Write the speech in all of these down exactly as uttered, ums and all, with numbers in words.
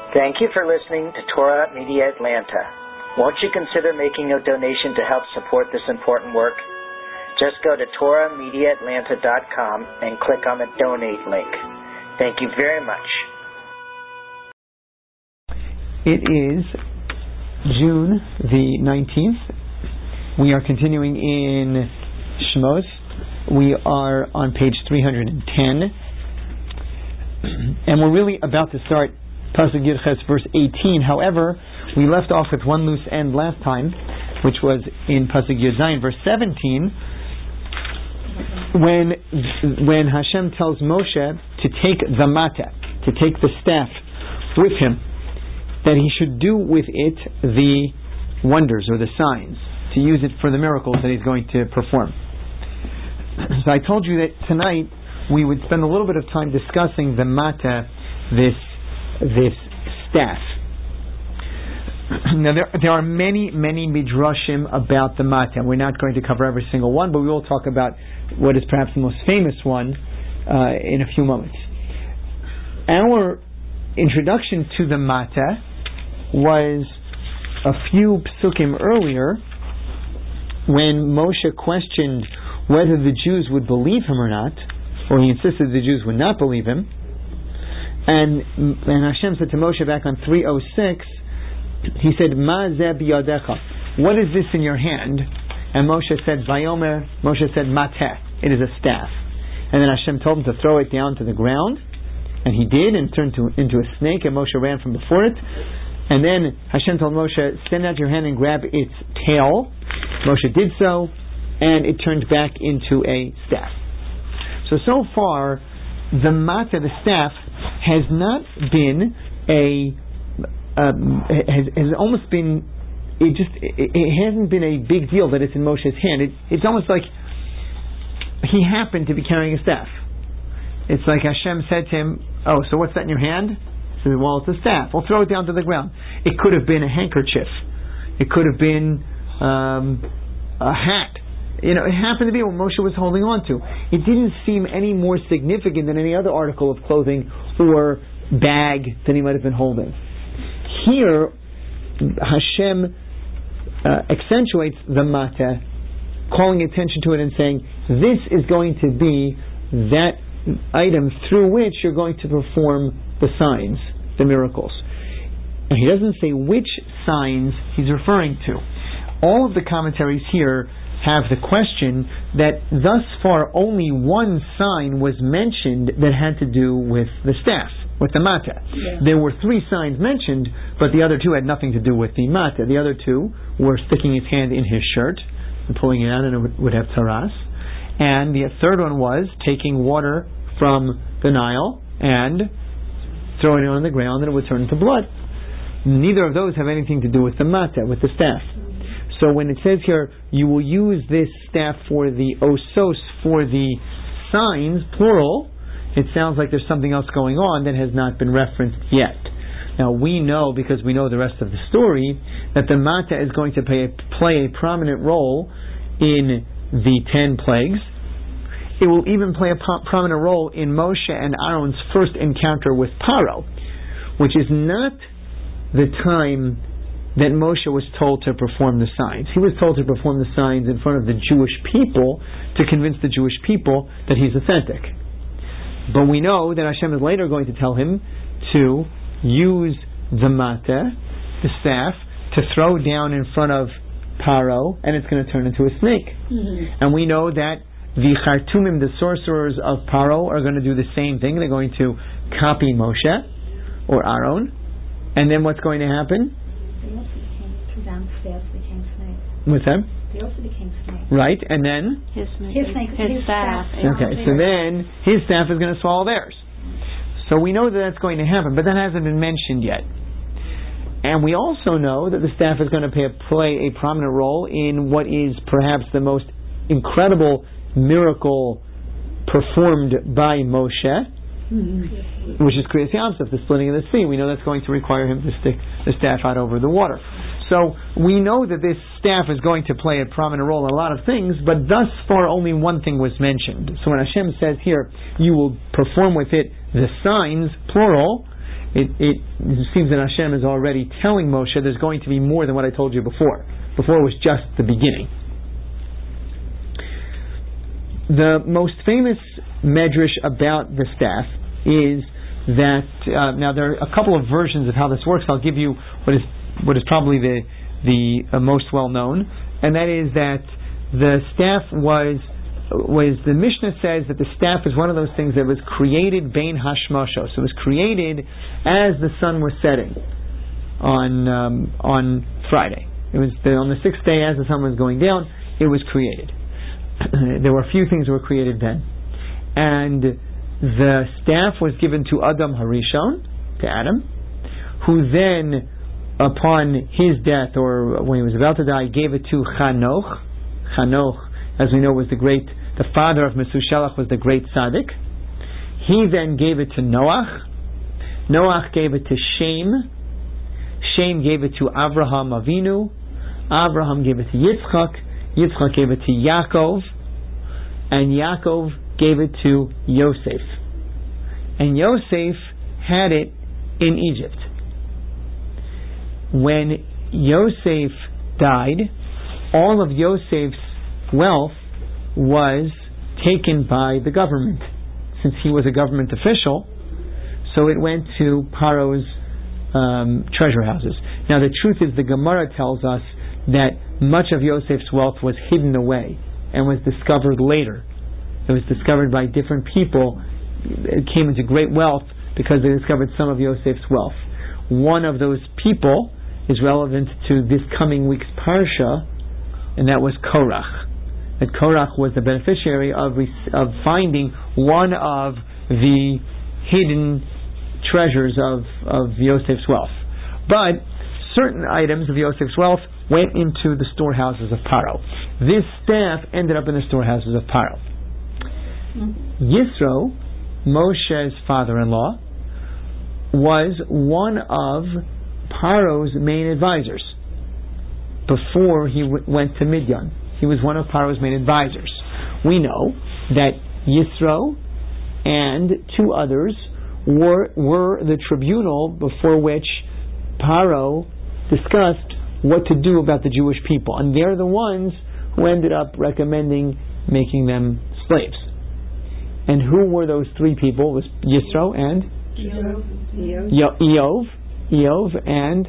Thank you for listening to Torah Media Atlanta. Won't you consider making a donation to help support this important work? Just go to Torah Media Atlanta dot com and click on the donate link. Thank you very much. It is June the nineteenth. We are continuing in Shmos. We are on page three hundred ten. And we're really about to start Pasuk Yud Ches, verse eighteen. However, we left off with one loose end last time, which was in Pasuk Yud Zayin, verse seventeen, when when Hashem tells Moshe to take the mata, to take the staff with him, that he should do with it the wonders or the signs, to use it for the miracles that he's going to perform. So I told you that tonight we would spend a little bit of time discussing the mata, this this staff. Now there, there are many, many midrashim about the mata. We're not going to cover every single one, but we will talk about what is perhaps the most famous one uh, in a few moments. Our introduction to the mata was a few psukim earlier, when Moshe questioned whether the Jews would believe him or not, or he insisted the Jews would not believe him. And, and Hashem said to Moshe back on three oh six, he said, Ma zeh biyadecha, what is this in your hand? And Moshe said, Vayomer, Moshe said, Mateh, it is a staff. And then Hashem told him to throw it down to the ground, and he did, and turned to, into a snake, and Moshe ran from before it. And then Hashem told Moshe, send out your hand and grab its tail. Moshe did so, and it turned back into a staff. So, so far, the mata, the staff, has not been a, um, has, has almost been, it just, it, it hasn't been a big deal that it's in Moshe's hand. It, it's almost like he happened to be carrying a staff. It's like Hashem said to him, oh, so what's that in your hand? He said, well, it's a staff. Well, throw it down to the ground. It could have been a handkerchief. It could have been um, a hat. You know, it happened to be what Moshe was holding on to. It didn't seem any more significant than any other article of clothing or bag that he might have been holding. Here, Hashem uh, accentuates the mata, calling attention to it and saying, this is going to be that item through which you're going to perform the signs, the miracles. And he doesn't say which signs he's referring to. All of the commentaries here have the question that thus far only one sign was mentioned that had to do with the staff, with the mata. Yeah. There were three signs mentioned, but the other two had nothing to do with the mata. The other two were sticking his hand in his shirt and pulling it out, and it would, would have taras. And the third one was taking water from the Nile and throwing it on the ground, and it would turn into blood. Neither of those have anything to do with the mata, with the staff. So when it says here, you will use this staff for the osos, for the signs, plural, it sounds like there's something else going on that has not been referenced yet. Now we know, because we know the rest of the story, that the mata is going to play a, play a prominent role in the ten plagues. It will even play a po- prominent role in Moshe and Aaron's first encounter with Paro, which is not the time that Moshe was told to perform the signs. He was told to perform the signs in front of the Jewish people to convince the Jewish people that he's authentic. But we know that Hashem is later going to tell him to use the mata, the staff, to throw down in front of Paro, and it's going to turn into a snake. Mm-hmm. And we know that the Chartumim, the sorcerers of Paro, are going to do the same thing. They're going to copy Moshe or Aaron. And then what's going to happen? They also became, downstairs became snakes. What's that? They also became snakes. Right, and then? His snake. His, snake, his, his staff. staff. Okay, so then his staff is going to swallow theirs. So we know that that's going to happen, but that hasn't been mentioned yet. And we also know that the staff is going to play a, play a prominent role in what is perhaps the most incredible miracle performed by Moshe, mm-hmm. which is Kriyas Yamsuf, the splitting of the sea. We know that's going to require him to stick the staff out over the water. So we know that this staff is going to play a prominent role in a lot of things, but thus far only one thing was mentioned. So when Hashem says here, you will perform with it the signs, plural, it, it seems that Hashem is already telling Moshe there's going to be more than what I told you before. Before it was just the beginning. The most famous medrash about the staff is that uh, now there are a couple of versions of how this works. I'll give you what is what is probably the the uh, most well known, and that is that the staff was was the Mishnah says that the staff is one of those things that was created bein hashmashos. So it was created as the sun was setting on um, on Friday. It was the, on the sixth day as the sun was going down. It was created. There were a few things that were created then, and the staff was given to Adam Harishon, to Adam, who then, upon his death or when he was about to die, gave it to Chanoch. Chanoch, as we know, was the great. The father of Mesushelach was the great tzaddik. He then gave it to Noach. Noach gave it to Shem. Shem gave it to Avraham Avinu. Avraham gave it to Yitzchak. Yitzchak gave it to Yaakov. And Yaakov gave it to Yosef. And Yosef had it in Egypt. When Yosef died, all of Yosef's wealth was taken by the government, since he was a government official. So it went to Paro's um, treasure houses. Now the truth is, the Gemara tells us that much of Yosef's wealth was hidden away and was discovered later. It was discovered by different people. It came into great wealth because they discovered some of Yosef's wealth. One of those people is relevant to this coming week's parsha, and that was Korach. That Korach was the beneficiary of of finding one of the hidden treasures of, of Yosef's wealth. But certain items of Yosef's wealth went into the storehouses of Paro. This staff ended up in the storehouses of Paro. Yisro, Moshe's father-in-law, was one of Paro's main advisors before he w- went to Midian. He was one of Paro's main advisors. We know that Yisro and two others were, were the tribunal before which Paro discussed what to do about the Jewish people. And they're the ones who ended up recommending making them slaves. And who were those three people? It was Yisro and Eov, Eov, Eov and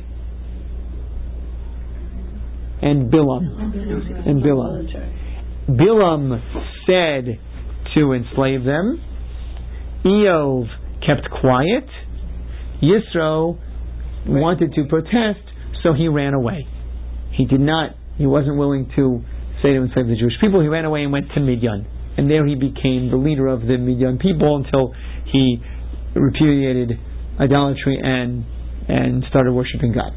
and Bilam. And Bilam. Bilam said to enslave them. Eov kept quiet. Yisro wanted to protest, so he ran away. He did not, he wasn't willing to say to enslave the Jewish people. He ran away and went to Midian. And there he became the leader of the Midian people until he repudiated idolatry and and started worshiping God.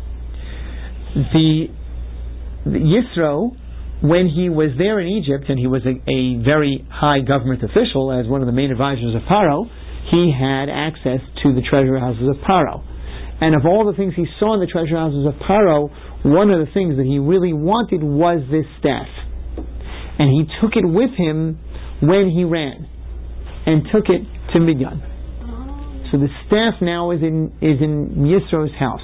The, the Yisro, when he was there in Egypt, and he was a, a very high government official, as one of the main advisors of Paro, he had access to the treasure houses of Paro. And of all the things he saw in the treasure houses of Paro, one of the things that he really wanted was this staff. And he took it with him when he ran, and took it to Midian. So the staff now is in is in Yisro's house.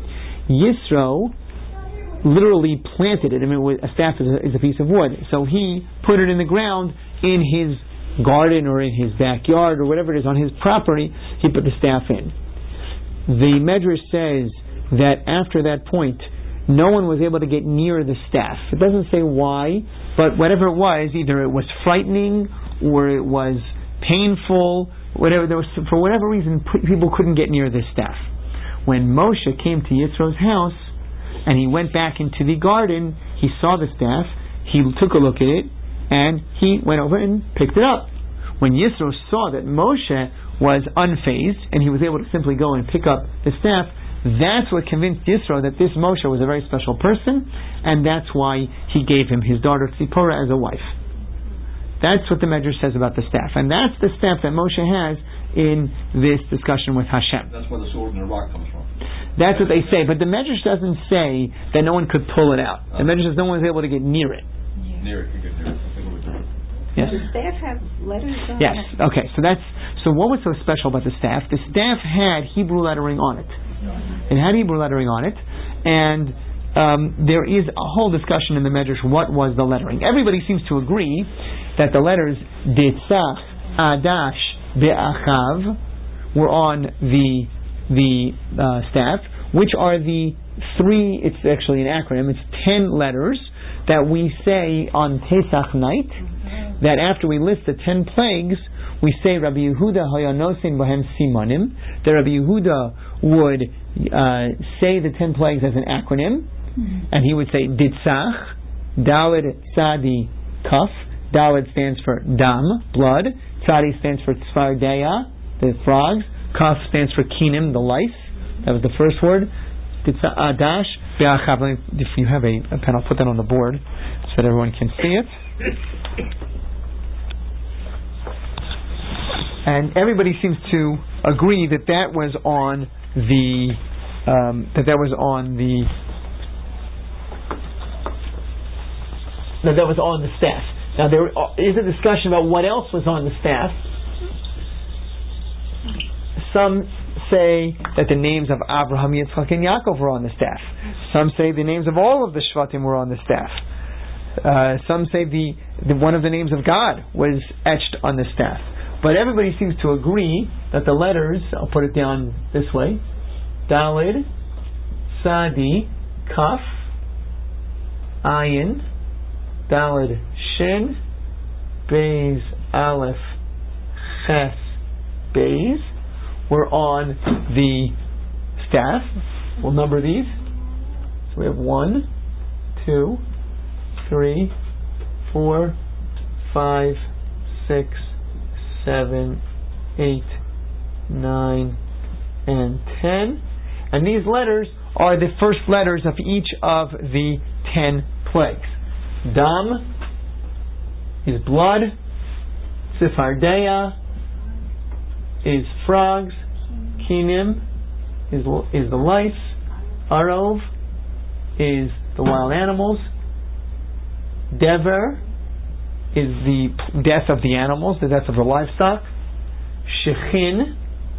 Yisro literally planted it. I mean, a staff is a, is a piece of wood. So he put it in the ground in his garden or in his backyard or whatever it is on his property. He put the staff in. The Medrash says that after that point, no one was able to get near the staff. It doesn't say why, but whatever it was, either it was frightening or it was painful, whatever there was, for whatever reason, people couldn't get near this staff. When Moshe came to Yisro's house and he went back into the garden, he saw the staff, he took a look at it, and he went over and picked it up. When Yisro saw that Moshe was unfazed and he was able to simply go and pick up the staff, that's what convinced Yisro that this Moshe was a very special person, and that's why he gave him his daughter Tzipora as a wife. That's what the Medrash says about the staff, and that's the staff that Moshe has in this discussion with Hashem. That's where the sword in the rock comes from. That's what they say, but the Medrash doesn't say that no one could pull it out. The Medrash says no one was able to get near it. Near it, you get near it. Yes. Does the staff have letters on Yes. it? Okay. So that's so. What was so special about the staff? The staff had Hebrew lettering on it. It had Hebrew lettering on it, and um, there is a whole discussion in the Medrash what was the lettering. Everybody seems to agree that the letters Ditzach, Adash, Be'achav were on the the uh, staff, which are the three. It's actually an acronym. It's ten letters that we say on Pesach night. That after we list the ten plagues, we say Rabbi Yehuda Hayanosin Bohem Simanim. That Rabbi Yehuda would uh, say the ten plagues as an acronym, mm-hmm. and he would say Ditzach, Daled Tzadi Kaf. Daled stands for dam, blood. Tzadi stands for Tzvardeya, the frogs. Kaf stands for Kinim, the lice. That was the first word. Ditzach Adash Be'achav. If you have a, a pen, I'll put that on the board so that everyone can see it. And everybody seems to agree that that was on the um, that that was on the that that was on the staff. Now there is a discussion about what else was on the staff. Some say that the names of Abraham, Yitzchak, and Yaakov were on the staff. Some say the names of all of the Shvatim were on the staff. Uh, some say the, the one of the names of God was etched on the staff. But everybody seems to agree that the letters, I'll put it down this way, Daled, Sadi, Kaf, Ayin, Daled, Shin, Beis, Aleph, Ches, Beis, were on the staff. We'll number these. So we have one, two, three, four, five, six, seven, eight, nine, and ten. And these letters are the first letters of each of the ten plagues. Dam is blood. Tzfardeya is frogs. Kinim is is the lice. Arov is the wild animals. Dever is the death of the animals, the death of the livestock. Shechin,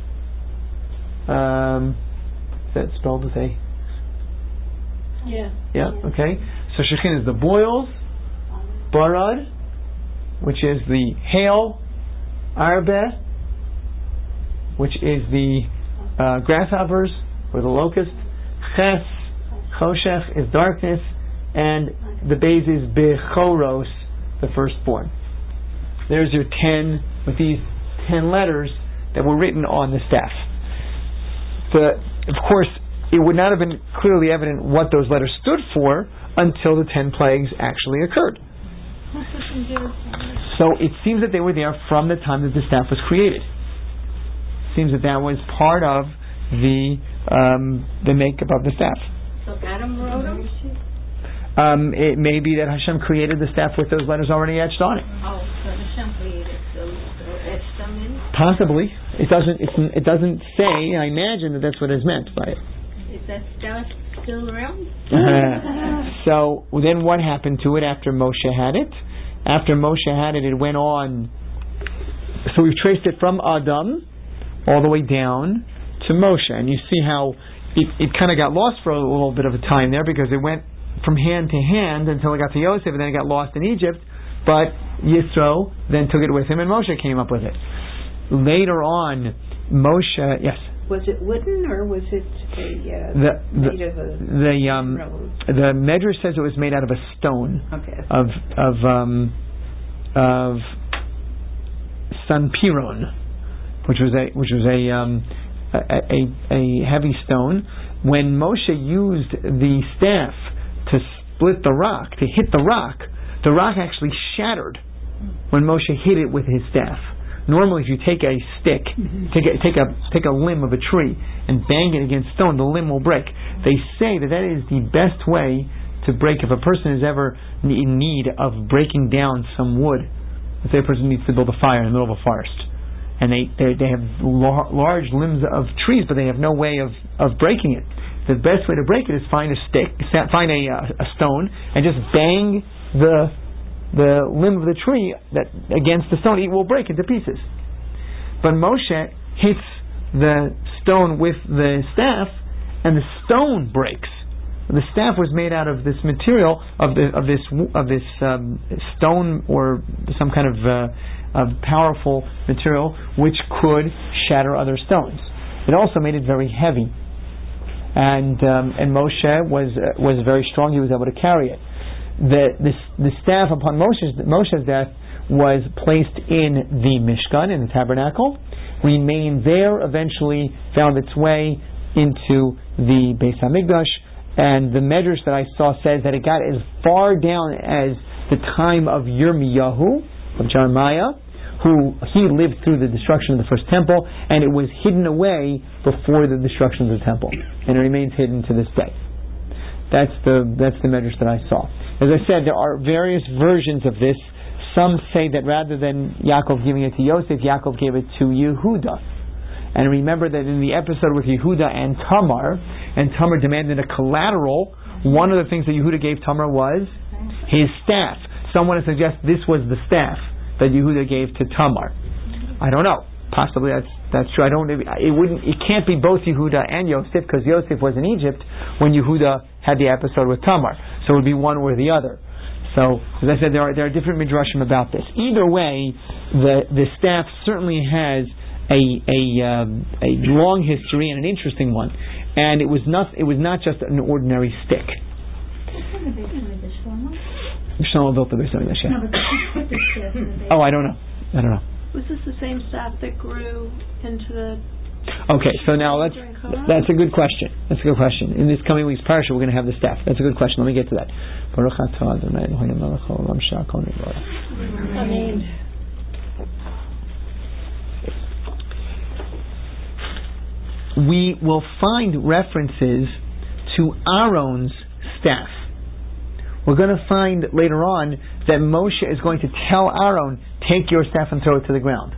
um, is that spelled with a? Yeah. Yeah, okay. So Shechin is the boils. Barad, which is the hail. Arbe, which is the uh, grasshoppers or the locust. Ches, Choshech is darkness. And the base is Bechoros, the firstborn. There's your ten, with these ten letters that were written on the staff. The, of course, it would not have been clearly evident what those letters stood for until the ten plagues actually occurred. So it seems that they were there from the time that the staff was created. It seems that that was part of the um, the makeup of the staff. So Adam wrote them? Um, it may be that Hashem created the staff with those letters already etched on it. Oh, so Hashem created those, so etched them in? Possibly. It doesn't. It's, it doesn't say. I imagine that that's what is meant by it. Is that staff still around? Uh, so then, what happened to it after Moshe had it? After Moshe had it, it went on. So we've traced it from Adam all the way down to Moshe, and you see how it, it kind of got lost for a little bit of a time there because it went from hand to hand until it got to Yosef, and then it got lost in Egypt. But Yisro then took it with him, and Moshe came up with it. Later on, Moshe, yes. Was it wooden or was it a, uh, the, the, made of a the um the Medrash says it was made out of a stone okay. of of um of Sanpiron, which was a which was a um a, a a heavy stone. When Moshe used the staff to split the rock, to hit the rock, the rock actually shattered when Moshe hit it with his staff. Normally, if you take a stick, mm-hmm. take a, take a take a limb of a tree and bang it against stone, the limb will break. They say that that is the best way to break if a person is ever in need of breaking down some wood. Let's say a person needs to build a fire in the middle of a forest, and they they, they have lar- large limbs of trees, but they have no way of, of breaking it. The best way to break it is find a stick, find a uh, a stone, and just bang the the limb of the tree that against the stone, it will break into pieces. But Moshe hits the stone with the staff, and the stone breaks. The staff was made out of this material of the of this of this um, stone or some kind of uh, of powerful material which could shatter other stones. It also made it very heavy, and um, and Moshe was uh, was very strong. He was able to carry it. The the, the staff upon Moshe's Moshe's death was placed in the Mishkan, in the tabernacle, remained there, eventually found its way into the Beis Hamikdash. And the measures that I saw says that it got as far down as the time of Yirmiyahu, of Jeremiah, who he lived through the destruction of the first temple, and it was hidden away before the destruction of the temple, and it remains hidden to this day. That's the that's the measures that I saw. As I said, there are various versions of this. Some say that rather than Yaakov giving it to Yosef, Yaakov gave it to Yehuda. And remember that in the episode with Yehuda and Tamar, and Tamar demanded a collateral, one of the things that Yehuda gave Tamar was his staff. Someone has suggested this was the staff that Yehuda gave to Tamar. I don't know. Possibly that's that's true. I don't. It wouldn't. It can't be both Yehuda and Yosef, because Yosef was in Egypt when Yehuda had the episode with Tamar. So it would be one or the other. So, as I said, there are there are different midrashim about this. Either way, the the staff certainly has a a um, a long history and an interesting one, and it was not it was not just an ordinary stick. Shlomo built the Beis Hamikdash. Yeah. Oh, I don't know. I don't know. Was this the same staff that grew into the? Okay, so now let's. That's a good question. That's a good question. In this coming week's parsha, we're going to have the staff. That's a good question. Let me get to that. Amen. We will find references to Aaron's staff. We're going to find later on that Moshe is going to tell Aaron, take your staff and throw it to the ground.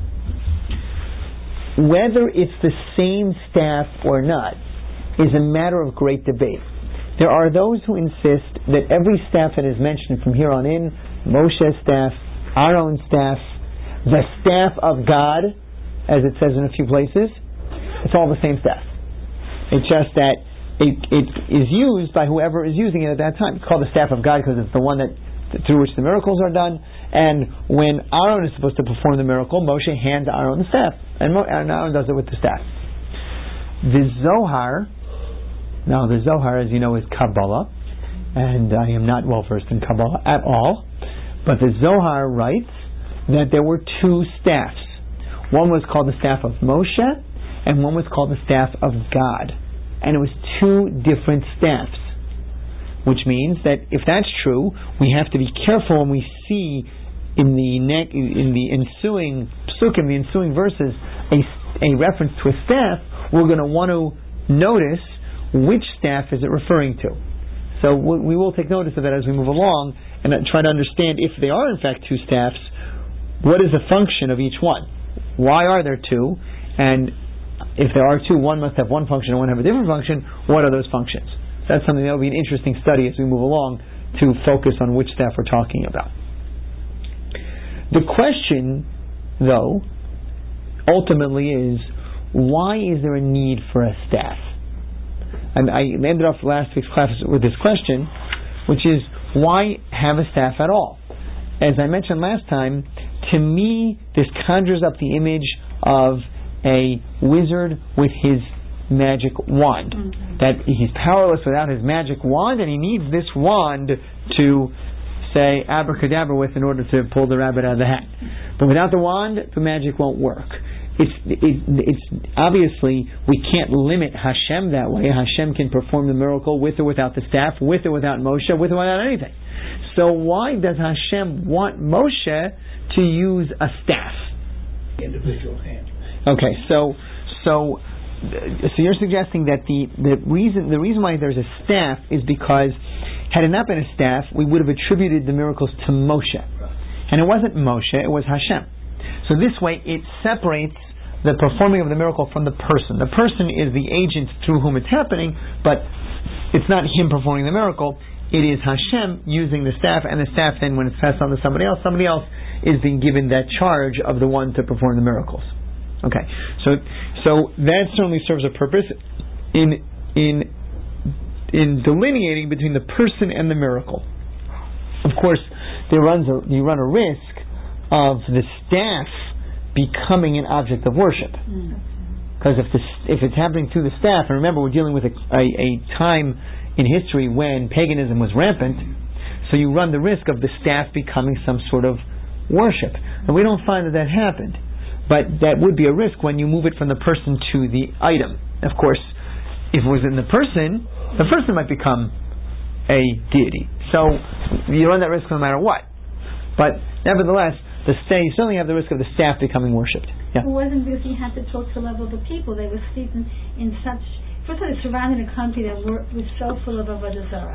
Whether it's the same staff or not is a matter of great debate. There are those who insist that every staff that is mentioned from here on in, Moshe's staff, Aaron's staff, the staff of God, as it says in a few places, it's all the same staff. It's just that it, it is used by whoever is using it at that time. It's called the staff of God because it's the one that through which the miracles are done. And when Aaron is supposed to perform the miracle, Moshe hands Aaron the staff, and, Mo- and Aaron does it with the staff. The Zohar, now the Zohar, as you know, is Kabbalah, and I am not well versed in Kabbalah at all. But the Zohar writes that there were two staffs. One was called the staff of Moshe, and one was called the staff of God. And it was two different staffs. Which means that if that's true, we have to be careful when we see in the ne- in the ensuing psukim, the ensuing verses, a, a reference to a staff. We're going to want to notice which staff is it referring to. So we will take notice of that as we move along and try to understand if they are in fact two staffs, what is the function of each one? Why are there two? And if there are two, one must have one function and one have a different function. What are those functions? So that's something that will be an interesting study as we move along to focus on which staff we're talking about. The question, though, ultimately is, why is there a need for a staff? And I ended off last week's class with this question, which is, why have a staff at all? As I mentioned last time, to me, this conjures up the image of a wizard with his magic wand. Mm-hmm. That he's powerless without his magic wand, and he needs this wand to say abracadabra with in order to pull the rabbit out of the hat. But without the wand, the magic won't work. It's it, it's obviously we can't limit Hashem that way. Hashem can perform the miracle with or without the staff, with or without Moshe, with or without anything. So why does Hashem want Moshe to use a staff? Individual hand. Okay, so so so you're suggesting that the, the reason the reason why there's a staff is because had it not been a staff, we would have attributed the miracles to Moshe. And it wasn't Moshe, it was Hashem. So this way it separates the performing of the miracle from the person. The person is the agent through whom it's happening, but it's not him performing the miracle. it is Hashem using the staff, and the staff then, when it's passed on to somebody else, somebody else is being given that charge of the one to perform the miracles. Okay, so so that certainly serves a purpose in in in delineating between the person and the miracle. Of course, there runs a, you run a risk of the staff becoming an object of worship, because if the, if it's happening through the staff, and remember we're dealing with a, a, a time in history when paganism was rampant, so you run the risk of the staff becoming some sort of worship, and we don't find that that happened. But that would be a risk when you move it from the person to the item. Of course, if it was in the person, the person might become a deity. So you run that risk no matter what. But nevertheless, the sta- you certainly have the risk of the staff becoming worshipped. Yeah. It wasn't because he had to talk to the level of the people. They were steeped in, in such... First of all, they surrounded a country that were, was so full of Avodah Zarah.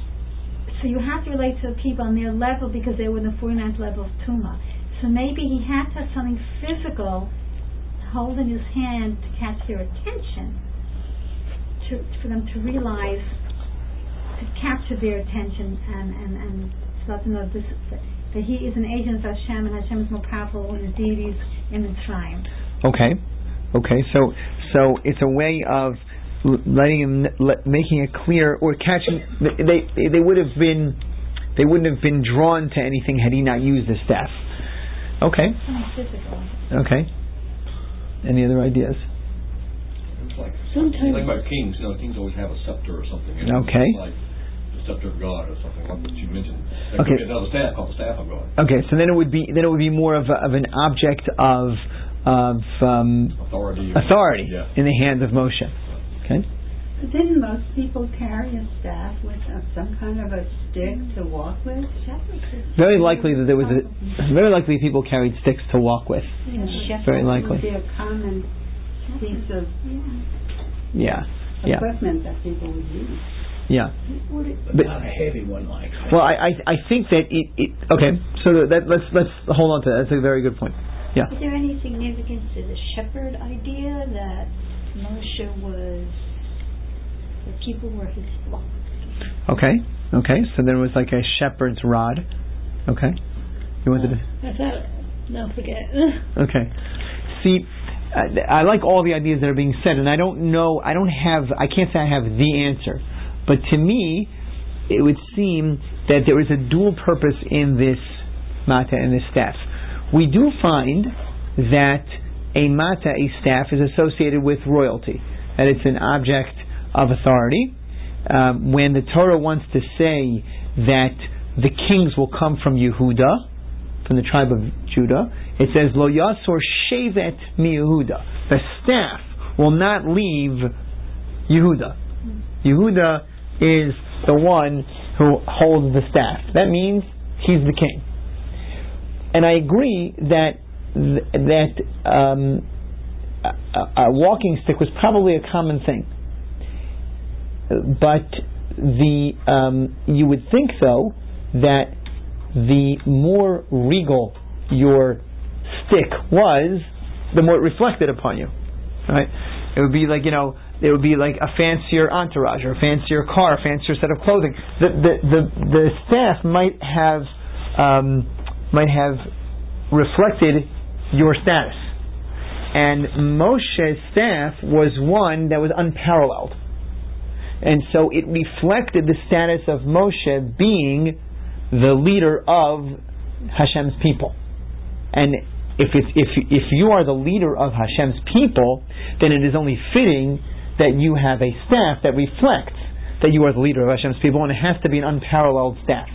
So you have to relate to the people on their level because they were in the forty-ninth level of Tumah. So maybe he had to have something physical hold in his hand to catch their attention, to, for them to realize, to capture their attention and, and, and start to know this, that, that he is an agent of Hashem, and Hashem is more powerful than the deities in Mitzrayim. Okay, okay. So so it's a way of letting him, let, making it clear, or catching. They they would have been they wouldn't have been drawn to anything had he not used the staff. Okay. Okay. Any other ideas? It's like, Sometimes, like about kings, you know, kings always have a scepter or something. You know, Okay. Like the scepter of God or something like what you mentioned. Okay. Could be another staff called the staff of God. Okay, so then it would be then it would be more of a, of an object of of um, Authority. authority Yeah. in the hands of Moshe. Okay. But didn't most people carry a staff with uh, some kind of a stick to walk with? Very likely that there was a very likely people carried sticks to walk with. Yeah. Very likely. Would be a common piece of Yeah. Yeah. equipment that people would use. Yeah. But But- not a heavy one like that. Well, I, I I think that it, it okay. So that let's let's hold on to that. That's a very good point. Yeah. Is there any significance to the shepherd idea that Moshe was, the people were his flock? Okay. Okay. So there was like a shepherd's rod. Okay. You wanted to. I thought, no, forget. Okay. See, I, I like all the ideas that are being said, and I don't know. I don't have. I can't say I have the answer, but to me, it would seem that there is a dual purpose in this mata and this staff. We do find that a mata, a staff, is associated with royalty, that it's an object of authority. Um, when the Torah wants to say that the kings will come from Yehuda, from the tribe of Judah, it says, Lo Yasor Shevet Mi Yehuda. The staff will not leave Yehuda. Yehuda is the one who holds the staff. That means he's the king. And I agree that th- that um, a, a walking stick was probably a common thing. But the um, you would think, though, that the more regal your stick was, the more it reflected upon you. Right? It would be like, you know, it would be like a fancier entourage, or a fancier car, a fancier set of clothing. The the the, the staff might have um, might have reflected your status. And Moshe's staff was one that was unparalleled. And so it reflected the status of Moshe being the leader of Hashem's people. And if it's, if if you are the leader of Hashem's people, then it is only fitting that you have a staff that reflects that you are the leader of Hashem's people, and it has to be an unparalleled staff.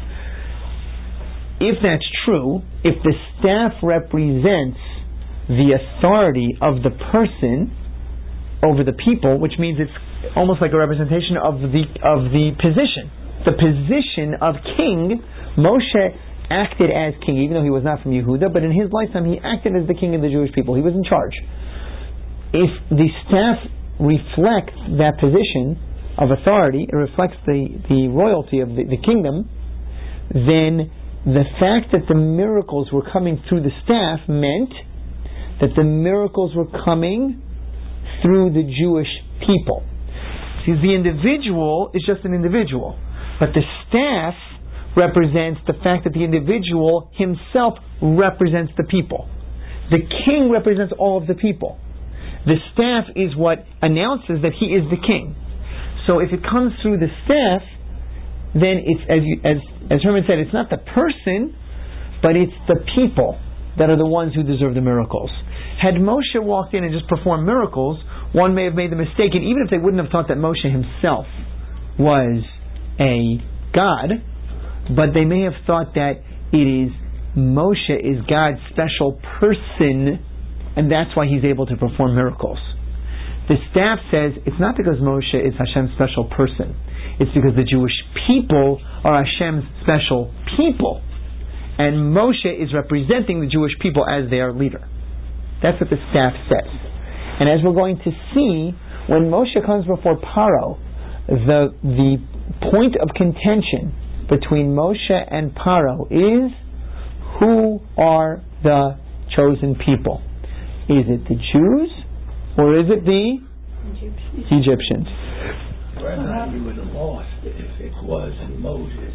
If that's true, if the staff represents the authority of the person over the people, which means it's almost like a representation of the of the position. The position of king, Moshe acted as king, even though he was not from Yehuda, but in his lifetime he acted as the king of the Jewish people. He was in charge. If the staff reflects that position of authority, it reflects the, the royalty of the, the kingdom, then the fact that the miracles were coming through the staff meant that the miracles were coming through the Jewish people. See, the individual is just an individual, But the staff represents the fact that the individual himself represents the people. The king represents all of the people. The staff is what announces that he is the king. So if it comes through the staff, then it's, as you, as as Herman said, it's not the person, but it's the people that are the ones who deserve the miracles. Had Moshe walked in and just performed miracles, one may have made the mistake, and even if they wouldn't have thought that Moshe himself was a god, but they may have thought that it is Moshe is God's special person, and that's why he's able to perform miracles. The staff says it's not because Moshe is Hashem's special person. It's because the Jewish people are Hashem's special people. And Moshe is representing the Jewish people as their leader. That's what the staff says. And as we're going to see, when Moshe comes before Paro, the, the point of contention between Moshe and Paro is, who are the chosen people? Is it the Jews or is it the Egyptians? Egyptians. Well, you would have lost if it was Moses.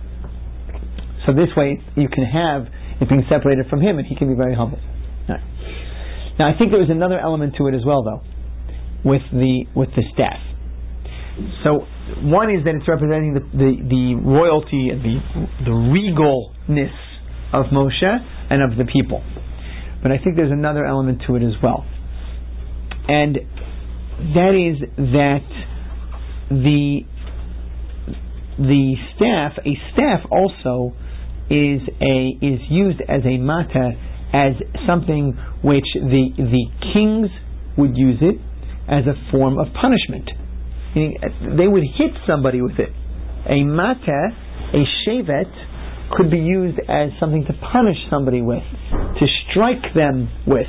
So this way you can have it being separated from him and he can be very humble. Right. Now I think there was another element to it as well though, with the with the staff. So one is that it's representing the, the, the royalty and the, the regalness of Moshe and of the people. But I think there's another element to it as well. And that is that the the staff, a staff also is a is used as a mata, as something which the the kings would use it as a form of punishment. Meaning, they would hit somebody with it. A mata, a shevet, could be used as something to punish somebody with, to strike them with.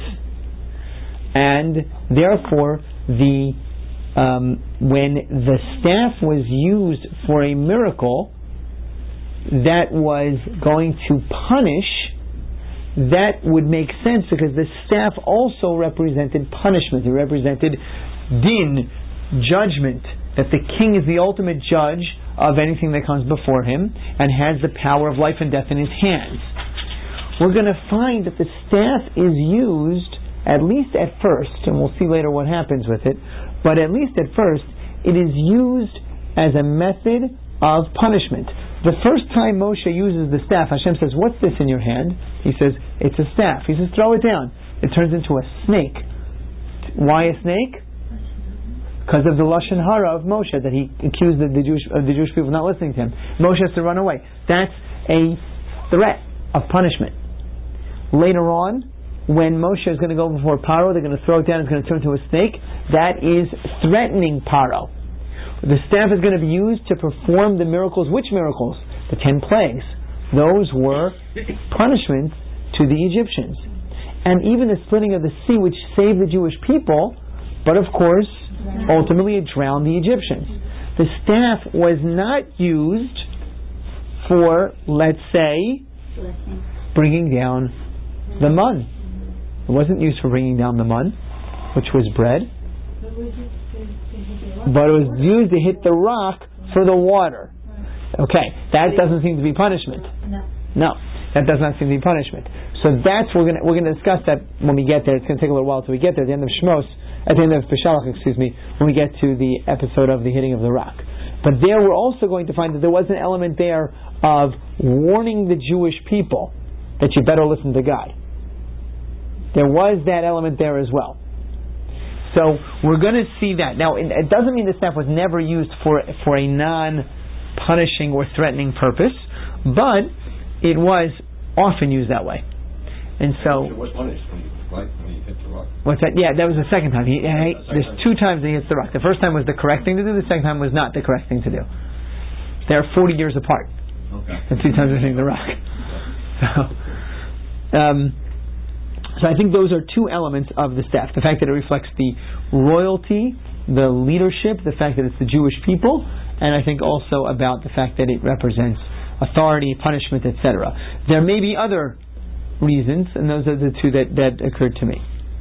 And therefore, the um, when the staff was used for a miracle that was going to punish, that would make sense because the staff also represented punishment. It represented din, judgment, that the king is the ultimate judge of anything that comes before him and has the power of life and death in his hands. We're going to find that the staff is used, at least at first, and we'll see later what happens with it, but at least at first, it is used as a method of punishment. The first time Moshe uses the staff, Hashem says, "What's this in your hand?" He says, "It's a staff." He says, "Throw it down." It turns into a snake. Why a snake? Because of the lashon hara of Moshe, that he accused the, the Jewish uh, the Jewish people of not listening to him. Moshe has to run away. That's a threat of punishment. Later on, when Moshe is going to go before Paro, they're going to throw it down, it's going to turn into a snake. That is threatening Paro. The staff is going to be used to perform the miracles. Which miracles? The ten plagues. Those were punishments to the Egyptians. And even the splitting of the sea, which saved the Jewish people, but of course, ultimately it drowned the Egyptians. The staff was not used for, let's say, bringing down the mun. It wasn't used for bringing down the mun, which was bread, but it was used to hit the rock for the water. Okay, that doesn't seem to be punishment. No, that does not seem to be punishment. So that's we're going we're going to discuss that when we get there. It's going to take a little while till we get there. At the end of Shmos, at the end of Peshalach, excuse me, when we get to the episode of the hitting of the rock. But there we're also going to find that there was an element there of warning the Jewish people that you better listen to God. There was that element there as well. So we're going to see that. Now, it doesn't mean the staff was never used for for a non-punishing or threatening purpose, but it was often used that way. And so, it was punished when you, right, when you hit the rock. What's that? Yeah, that was the second time. He, he, there's two times that he hits the rock. The first time was the correct thing to do. The second time was not the correct thing to do. They're forty years apart. Okay. The two times he's hitting the rock. So, um, so I think those are two elements of the staff. The fact that it reflects the royalty, the leadership, the fact that it's the Jewish people, and I think also about the fact that it represents authority, punishment, et cetera. There may be other reasons, and those are the two that, that occurred to me.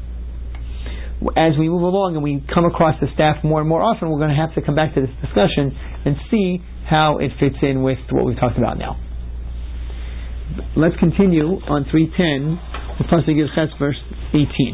As we move along and we come across the staff more and more often, we're going to have to come back to this discussion and see how it fits in with what we've talked about now. Let's continue on three ten, the Pasuk Yud Ches, verse eighteen.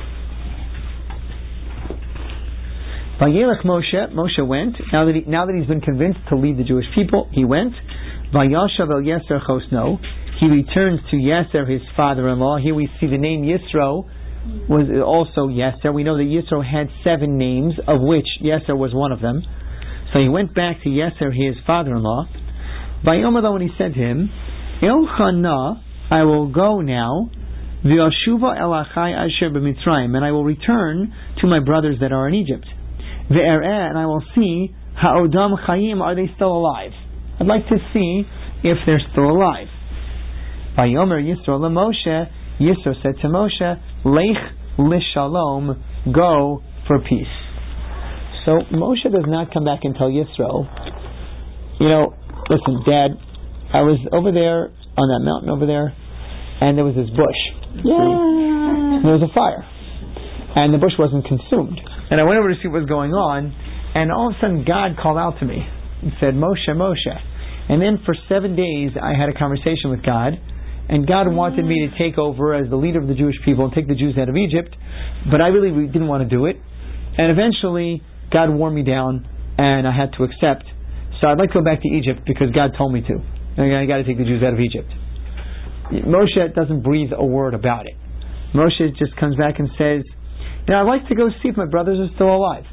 Vayelech Moshe, Moshe went, now that, he, now that he's been convinced to lead the Jewish people, he went. Vayashav el Yeser Chosno, he returns to Yeser, his father-in-law. Here we see the name Yisro was also Yeser. We know that Yisro had seven names, of which Yeser was one of them. So he went back to Yeser, his father-in-law. Vayomer, when he said to him, El Chana, I will go now, V'yashuva el achai asher b'Mitzrayim, and I will return to my brothers that are in Egypt. Ve'ereh, and I will see ha'odam chayim, are they still alive? I'd like to see if they're still alive. Vayomer Yisro leMoshe, Yisro said to Moshe, Lech lishalom, go for peace. So Moshe does not come back and tell Yisro, you know, listen, Dad, I was over there on that mountain over there, and there was this bush. Yeah. There was a fire, and the bush wasn't consumed. And I went over to see what was going on, and all of a sudden God called out to me and said, Moshe, Moshe. And then for seven days I had a conversation with God, and God wanted me to take over as the leader of the Jewish people and take the Jews out of Egypt, but I really didn't want to do it. And eventually God wore me down, and I had to accept. So I'd like to go back to Egypt because God told me to. I got to take the Jews out of Egypt. Moshe doesn't breathe a word about it. Moshe just comes back and says, you know, I'd like to go see if my brothers are still alive.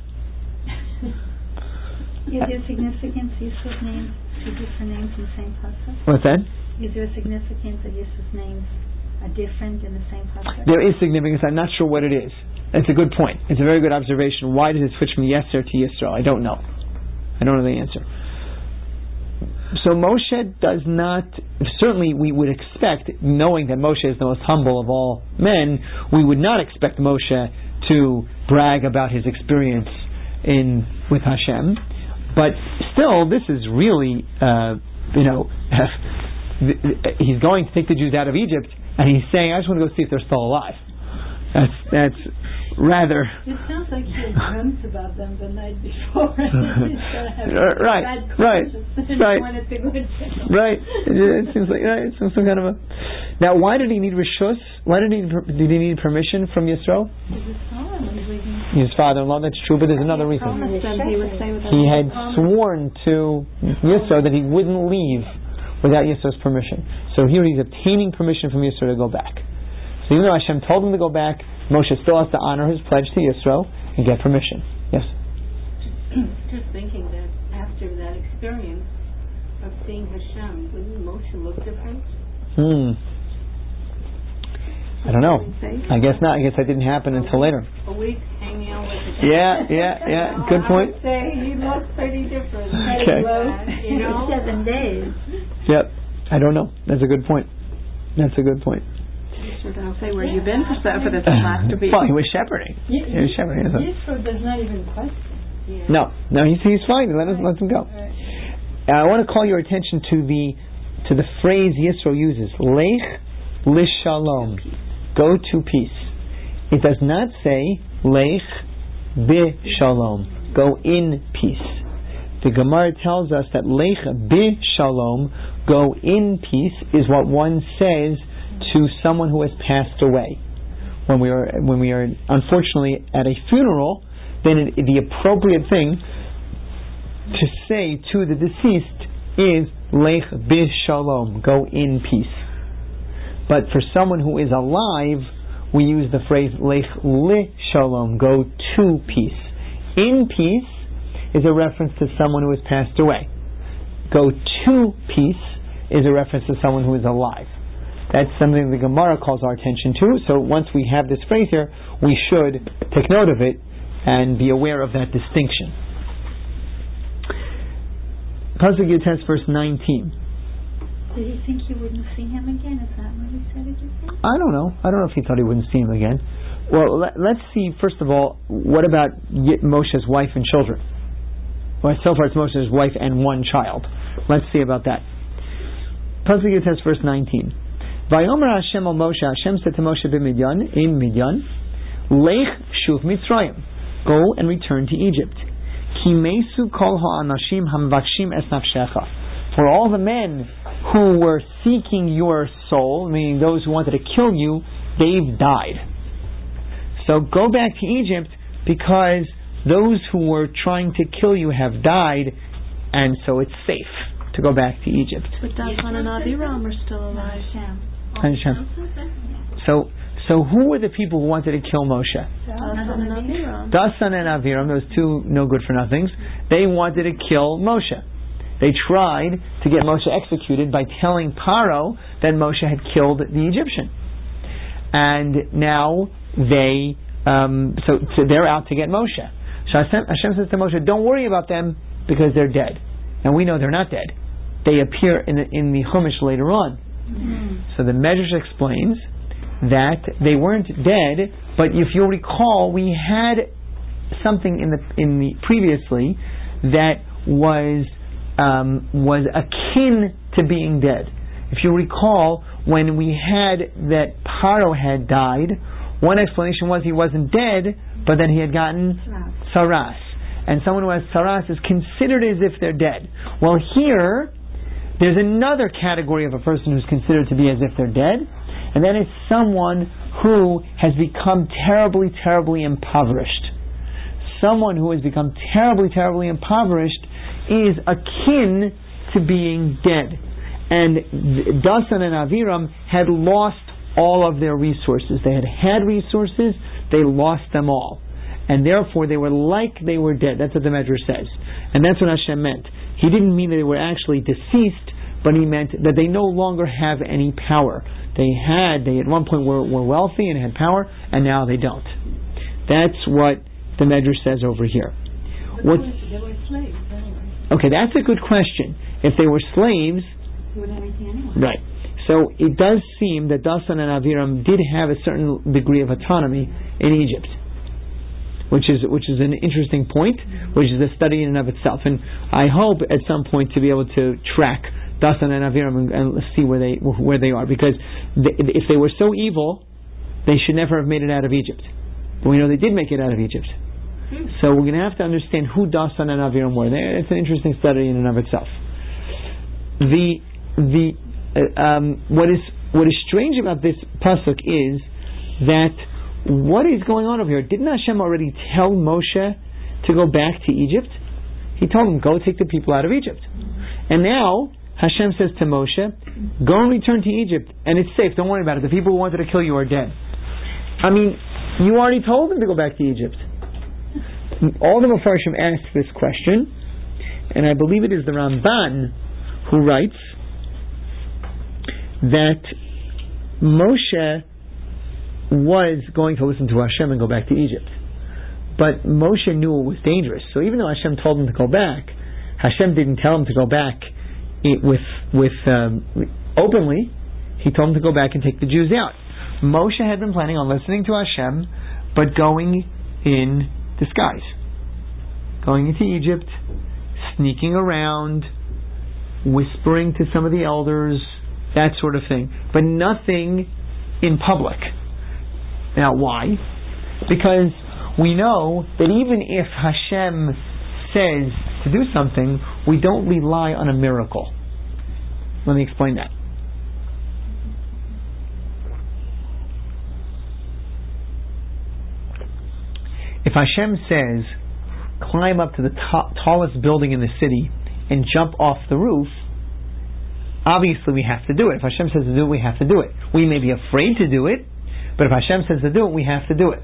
Is there significance Yisro's names, two different names in the same pasuk? What's that? Is there a significance that Yisro's names are different in the same pasuk? There is significance. I'm not sure what it is. It's a good point. It's a very good observation. Why did it switch from Yeser to Yisro? I don't know. I don't know the answer. So Moshe does not, certainly we would expect, knowing that Moshe is the most humble of all men, we would not expect Moshe to brag about his experience in with Hashem. But still, this is really, uh, you know, he's going to take the Jews out of Egypt, and he's saying, I just want to go see if they're still alive. That's that's rather. It sounds like he had dreamt about them the night before. right, right, right, right. It, it seems like right, it's some kind of a. Now, why did he need rishus? Why did he did he need permission from Yisro? His father-in-law. That's true, but there's another reason. He had sworn to Yisro that he wouldn't leave without Yisro's permission. So here he's obtaining permission from Yisro to go back. So even though Hashem told him to go back, Moshe still has to honor his pledge to Yisro and get permission. Yes? Just thinking that after that experience of seeing Hashem, wouldn't Moshe look different? Hmm. I don't know. I guess not. I guess that didn't happen until later. A week hanging out with Hashem. Yeah, yeah, yeah. Good point. I would say he looks pretty different. Okay. You know? Seven days. Yep. I don't know. That's a good point. That's a good point. We're going to say where you've been for, for this last week. Well, he was shepherding. Y- he was shepherding. Yisro does not even question. Yeah. No, no, he's he's fine. Let us let him go. Right. Uh, I want to call your attention to the to the phrase Yisro uses: Lech lishalom, go to peace. It does not say Lech bishalom, go in peace. The Gemara tells us that Lech bishalom, go in peace, is what one says to someone who has passed away. When we are when we are unfortunately at a funeral, then it, the appropriate thing to say to the deceased is Lech bishalom, go in peace. But for someone who is alive, we use the phrase Lech lishalom, go to peace. In peace is a reference to someone who has passed away. Go to peace is a reference to someone who is alive. That's something the Gemara calls our attention to. So once we have this phrase here, we should take note of it and be aware of that distinction. Pasuk Yud Tes, verse nineteen. Did he think you wouldn't see him again? Is that what he said again? I don't know. I don't know if he thought he wouldn't see him again. Well, let, let's see, first of all, what about Moshe's wife and children? Well, so far it's Moshe's wife and one child. Let's see about that. Pasuk Yud Tes, verse nineteen. Vayomer Hashem al Moshe, Hashem said to Moshe b'Midyan, in Midyan, Lech shuv Mitzrayim, go and return to Egypt. Kimesu kol ha'anashim hamvakshim es nafshecha. For all the men who were seeking your soul, meaning those who wanted to kill you, they've died. So go back to Egypt, because those who were trying to kill you have died, and so it's safe to go back to Egypt. But Dathan and Aviram are still alive. And Hashem. So, so who were the people who wanted to kill Moshe? Dathan and Aviram. Dathan and Aviram, those two no good for nothings. They wanted to kill Moshe. They tried to get Moshe executed by telling Paro that Moshe had killed the Egyptian. And now they, um, so, so they're out to get Moshe. So Hashem, Hashem says to Moshe, don't worry about them, because they're dead. And we know they're not dead. They appear in the, in the Chumash later on. Mm-hmm. So the Medrash explains that they weren't dead, but if you'll recall, we had something in the in the previously that was um, was akin to being dead. If you recall, when we had that Paro had died, one explanation was he wasn't dead, but then he had gotten saras. And someone who has saras is considered as if they're dead. Well, here, there's another category of a person who's considered to be as if they're dead, and that is someone who has become terribly, terribly impoverished. Someone who has become terribly, terribly impoverished is akin to being dead. And Dathan and Aviram had lost all of their resources. They had had resources, they lost them all. And therefore they were like they were dead. That's what the Medrash says. And that's what Hashem meant. He didn't mean that they were actually deceased, but he meant that they no longer have any power. They had, they at one point were, were wealthy and had power, and now they don't. That's what the Medrash says over here. What's, they were slaves anyway. Okay, that's a good question. If they were slaves, they wouldn't have anything anyway. Right. So it does seem that Dathan and Aviram did have a certain degree of autonomy in Egypt, which is which is an interesting point, which is a study in and of itself. And I hope at some point to be able to track Dathan and Aviram and, and see where they where they are, because they, if they were so evil, they should never have made it out of Egypt. But we know they did make it out of Egypt. So we're going to have to understand who Dathan and Aviram were. It's an interesting study in and of itself. The the uh, um, what is what is strange about this pasuk is that what is going on over here? Didn't Hashem already tell Moshe to go back to Egypt? He told him, go take the people out of Egypt. And now Hashem says to Moshe, go and return to Egypt, and it's safe, don't worry about it. The people who wanted to kill you are dead. I mean, you already told them to go back to Egypt. All the Mefarshim asked this question, and I believe it is the Ramban who writes that Moshe was going to listen to Hashem and go back to Egypt. But Moshe knew it was dangerous. So even though Hashem told him to go back, Hashem didn't tell him to go back it, with with um, openly. He told him to go back and take the Jews out. Moshe had been planning on listening to Hashem, but going in disguise. Going into Egypt, sneaking around, whispering to some of the elders, that sort of thing. But nothing in public. Now, why? Because we know that even if Hashem says to do something, we don't rely on a miracle. Let me explain that. If Hashem says, climb up to the top, tallest building in the city and jump off the roof, obviously we have to do it. If Hashem says to do it, we have to do it. We may be afraid to do it, but if Hashem says to do it, we have to do it.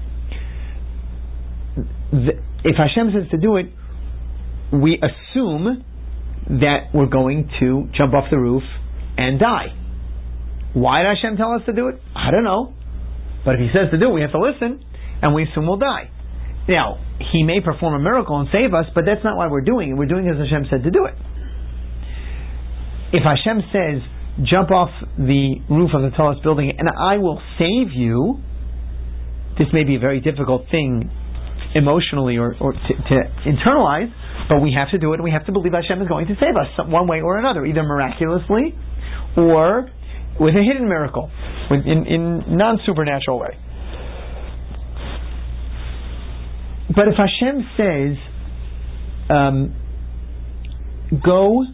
If Hashem says to do it, we assume that we're going to jump off the roof and die. Why did Hashem tell us to do it? I don't know. But if He says to do it, we have to listen, and we assume we'll die. Now, He may perform a miracle and save us, but that's not why we're doing it. We're doing it as Hashem said to do it. If Hashem says, jump off the roof of the tallest building and I will save you, this may be a very difficult thing emotionally or, or to, to internalize, but we have to do it, and we have to believe Hashem is going to save us some, one way or another, either miraculously or with a hidden miracle, with, in, in non-supernatural way. But if Hashem says, um, go.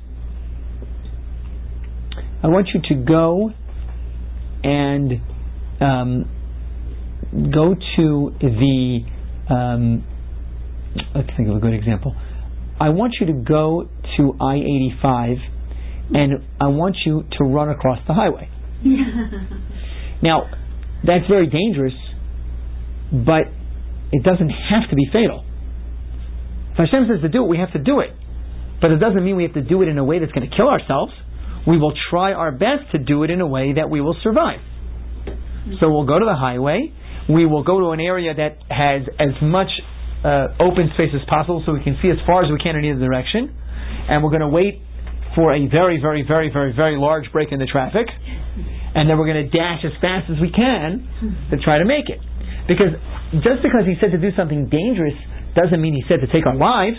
I want you to go and um, go to the. Um, let's think of a good example. I want you to go to I eighty-five, and I want you to run across the highway. Now, that's very dangerous, but it doesn't have to be fatal. If Hashem says to do it, we have to do it. But it doesn't mean we have to do it in a way that's going to kill ourselves. We will try our best to do it in a way that we will survive. So we'll go to the highway. We will go to an area that has as much uh, open space as possible so we can see as far as we can in either direction. And we're going to wait for a very, very, very, very, very large break in the traffic. And then we're going to dash as fast as we can to try to make it. Because just because he said to do something dangerous doesn't mean he said to take our lives.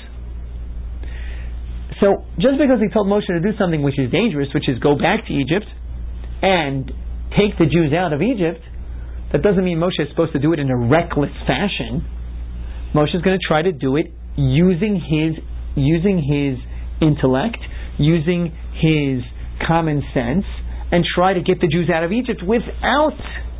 So just because he told Moshe to do something which is dangerous, which is go back to Egypt and take the Jews out of Egypt, that doesn't mean Moshe is supposed to do it in a reckless fashion. Moshe is going to try to do it using his using his intellect, using his common sense, and try to get the Jews out of Egypt without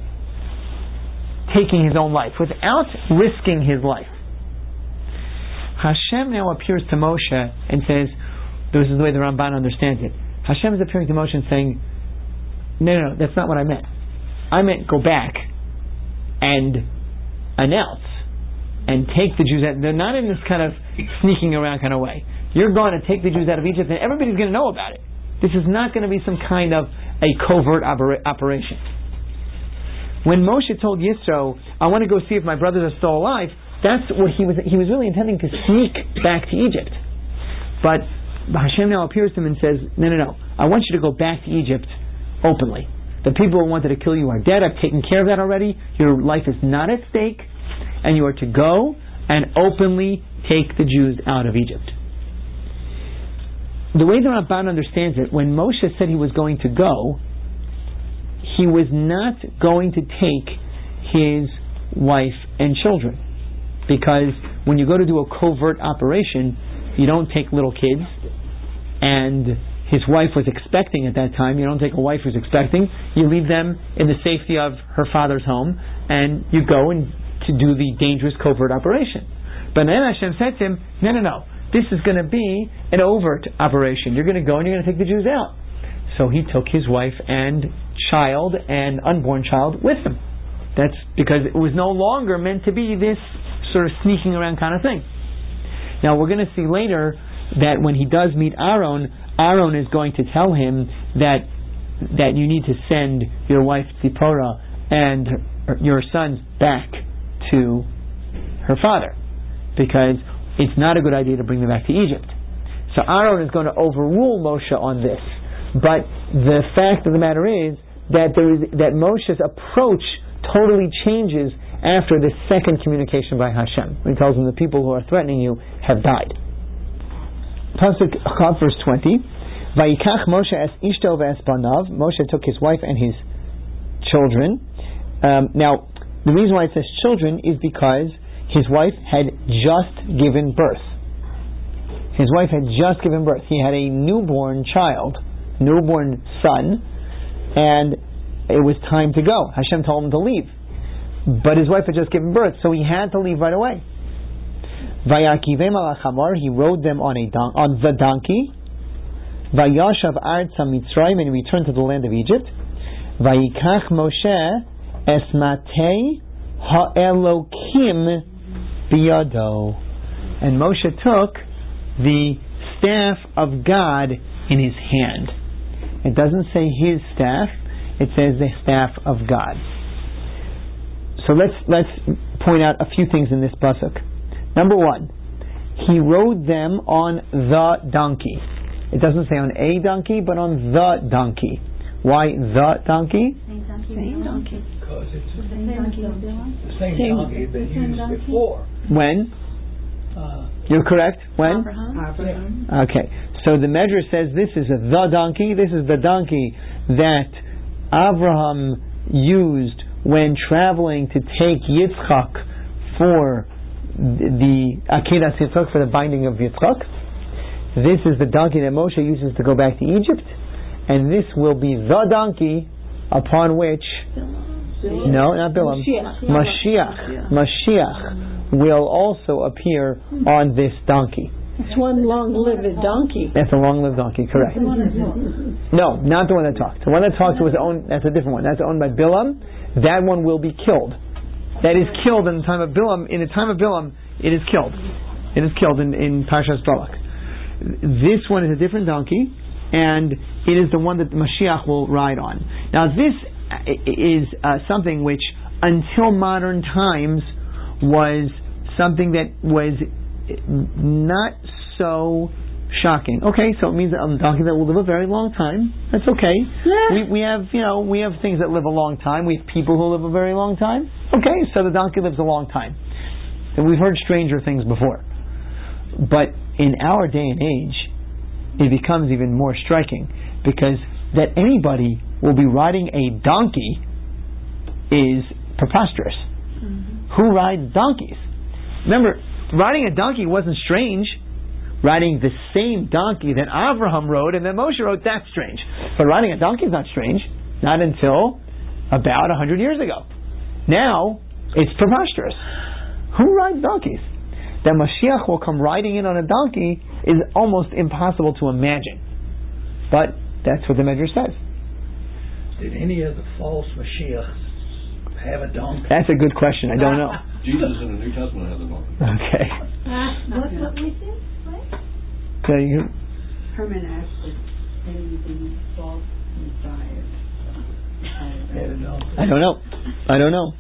taking his own life, without risking his life. Hashem now appears to Moshe and says, this is the way the Ramban understands it. Hashem is appearing to Moshe and saying, no, no, no, that's not what I meant. I meant go back and announce and take the Jews out. They're not in this kind of sneaking around kind of way. You're going to take the Jews out of Egypt and everybody's going to know about it. This is not going to be some kind of a covert opera- operation. When Moshe told Yisro, I want to go see if my brothers are still alive, that's what he was he was really intending to sneak back to Egypt. But Hashem now appears to him and says, no, no, no, I want you to go back to Egypt openly. The people who wanted to kill you are dead. I've taken care of that already. Your life is not at stake. And you are to go and openly take the Jews out of Egypt. The way the Ramban understands it, when Moshe said he was going to go, he was not going to take his wife and children. Because when you go to do a covert operation, you don't take little kids. And his wife was expecting at that time. You don't take a wife who's expecting. You leave them in the safety of her father's home, and you go and to do the dangerous covert operation. But then Hashem said to him, no, no, no. This is going to be an overt operation. You're going to go and you're going to take the Jews out. So he took his wife and child and unborn child with him. That's because it was no longer meant to be this sort of sneaking around kind of thing. Now we're going to see later that when he does meet Aaron, Aaron is going to tell him that that you need to send your wife Zipporah and your sons back to her father, because it's not a good idea to bring them back to Egypt. So Aaron is going to overrule Moshe on this. But the fact of the matter is that there is that Moshe's approach totally changes after the second communication by Hashem, when he tells him the people who are threatening you have died. Pasuk Chav, verse twenty. Vayikach Moshe es ishto ve'es banav. Moshe took his wife and his children. Um, now, the reason why it says children is because his wife had just given birth. His wife had just given birth. He had a newborn child, newborn son, and it was time to go. Hashem told him to leave. But his wife had just given birth, so he had to leave right away. Vayakivem al chamar, he rode them on a don- on the donkey. Vayashav artza Mitzrayim, and he returned to the land of Egypt. Vayikach Moshe esmatei ha'elokim biyado, and Moshe took the staff of God in his hand. It doesn't say his staff; it says the staff of God. So let's let's point out a few things in this pasuk. Number one, he rode them on the donkey. It doesn't say on a donkey, but on the donkey. Why the donkey? Same donkey. Same donkey. Because it's The same donkey. the same donkey they used before. When? Uh, You're correct. When? Abraham. Okay. So the Medrash says this is a the donkey. This is the donkey that Abraham used when traveling to take Yitzchak for the Akedat Yitzchak, for the binding of Yitzchak. This is the donkey that Moshe uses to go back to Egypt, and this will be the donkey upon which, Bilam. no, not Bilam, Mashiach. Mashiach, Mashiach will also appear on this donkey. It's one long-lived donkey. That's a long-lived donkey, correct. No, not the one that talked. The one that talked was owned, that's a different one. That's owned by Bilam. That one will be killed. That is killed in the time of Bilam. In the time of Bilam, it is killed. It is killed in, in Parshas Balak. This one is a different donkey, and it is the one that Mashiach will ride on. Now, this is uh, something which, until modern times, was something that was not so shocking. Okay, so it means that a donkey that will live a very long time. That's okay. Yeah. We we have you know we have things that live a long time. We have people who live a very long time. Okay, so the donkey lives a long time, and we've heard stranger things before. But in our day and age, it becomes even more striking, because that anybody will be riding a donkey is preposterous. Mm-hmm. Who rides donkeys? Remember, riding a donkey wasn't strange. Riding the same donkey that Avraham rode and that Moshe rode, that's strange. But riding a donkey is not strange. Not until about a hundred years ago. Now, it's preposterous. Who rides donkeys? That Mashiach will come riding in on a donkey is almost impossible to imagine. But that's what the Medrash says. Did any of the false Mashiachs have a donkey? That's a good question. I don't know. Jesus in the New Testament has a donkey. Okay. Uh, what, what we see? So you, Herman asked if anything false Messiah. I don't know. I don't know.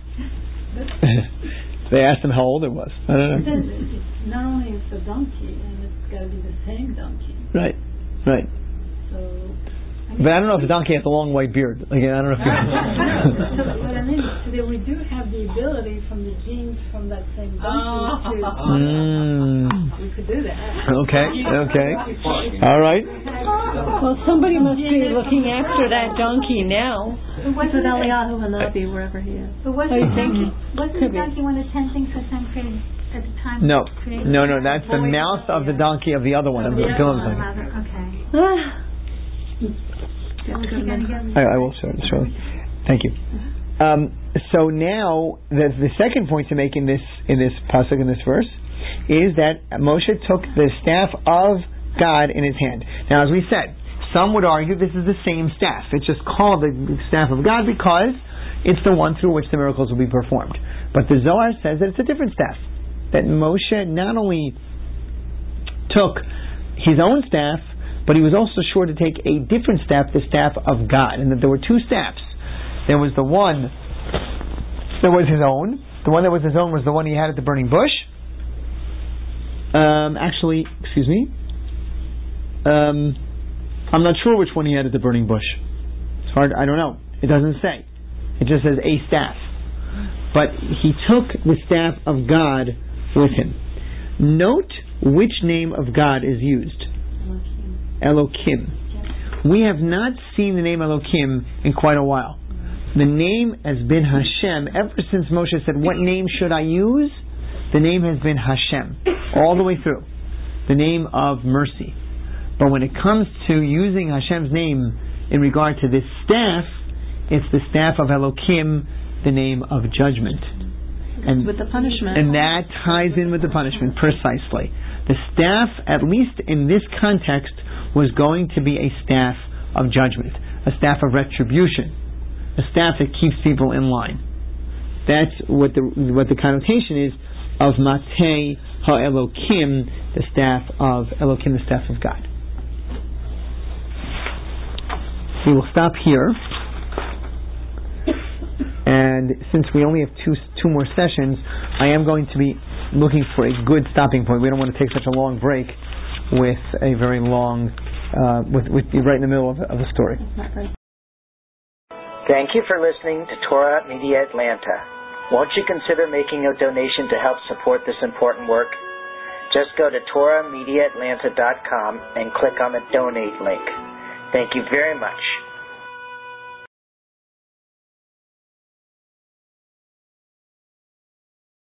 They asked him how old it was. I don't know. It says it's not only it's a donkey, and it's got to be the same donkey. Right, right. So, I mean, but I don't know if the donkey has a long white beard. Again, I don't know if. so what I mean is that we do have the ability from the genes from that same donkey to. Mm. We could do that. Okay, okay. All right. Well, somebody must be looking after that donkey now. It's with Eliyahu Hanavi, wherever he is. But wasn't, I think um, wasn't the donkey one of the ten things Hashem created at the time? No, created? no, no. That's the mouth of the donkey of the other one. Of the Bilam's donkey. Okay. I, I will show it shortly. Thank you. Um, so now the the second point to make in this in this pasuk in this verse is that Moshe took the staff of God in his hand. Now, as we said, some would argue this is the same staff. It's just called the staff of God because it's the one through which the miracles will be performed. But the Zohar says that it's a different staff. That Moshe not only took his own staff, but he was also sure to take a different staff, the staff of God, and that there were two staffs. There was the one that was his own. The one that was his own was the one he had at the burning bush. Um, actually, excuse me. Um, I'm not sure which one he had at the burning bush. It's hard. I don't know. It doesn't say. It just says a staff. But he took the staff of God with him. Note which name of God is used. Elokim. We have not seen the name Elokim in quite a while. The name has been Hashem ever since Moshe said, "What name should I use?" The name has been Hashem all the way through. The name of mercy. But when it comes to using Hashem's name in regard to this staff, it's the staff of Elokim, the name of judgment. And with the punishment. And that ties in with the punishment, precisely. The staff, at least in this context, was going to be a staff of judgment, a staff of retribution, a staff that keeps people in line. That's what the what the connotation is of Matei HaElokim, the staff of Elokim, the staff of God. We will stop here. And since we only have two two more sessions, I am going to be looking for a good stopping point. We don't want to take such a long break with a very long, uh, with, with right in the middle of, of a story. Thank you for listening to Torah Media Atlanta. Won't you consider making a donation to help support this important work? Just go to Torah Media Atlanta dot com and click on the donate link. Thank you very much.